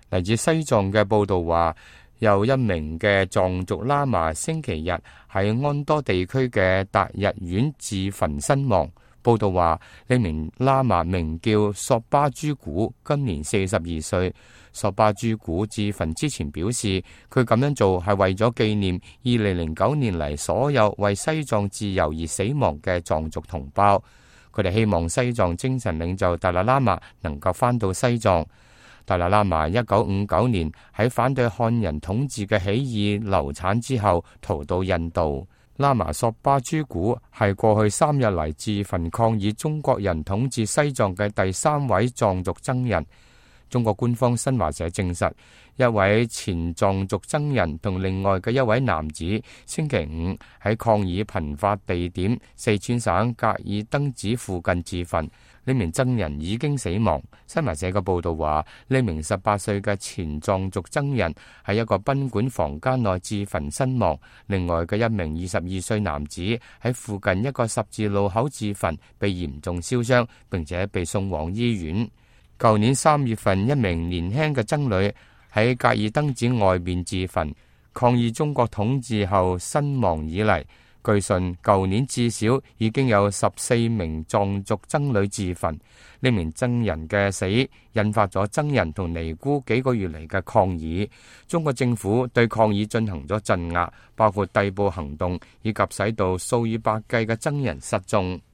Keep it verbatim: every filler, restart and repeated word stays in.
嚟自西藏嘅報道話，有一名嘅藏族喇嘛星期日喺安多地區嘅達日縣自焚身亡。報道話，呢名喇嘛名叫索巴朱古，今年四十二歲。索巴朱古自焚之前表示，佢咁樣做係為咗紀念二零零九年嚟所有為西藏自由而死亡嘅藏族同胞。佢哋希望西藏精神領袖達賴喇嘛能夠返到西藏。達賴喇嘛一九五九年喺反對漢人統治嘅起義流產之後逃到印度。喇嘛索巴朱古係過去三日嚟自焚抗議中國人統治西藏嘅第三位藏族僧人。中國官方新華社證實，一位前藏族僧人同另外嘅一位男子星期五喺抗議頻發地點四川省格爾登子附近自焚。呢名僧人已經死亡。新華社嘅報道話，呢名十八歲嘅前藏族僧人喺一個賓館房間內自焚身亡。另外嘅一名二十二歲男子喺附近一個十字路口自焚，被嚴重燒傷，並且被送往醫院。舊年三月份，一名年輕嘅僧侶喺格爾登子外面自焚，抗議中國統治後身亡以嚟，據信舊年至少已經有十四名藏族僧侶自焚。呢名僧人嘅死引發咗僧人同尼姑幾個月嚟嘅抗議。中國政府對抗議進行咗鎮壓，包括逮捕行動，以及使到數以百計嘅僧人失蹤。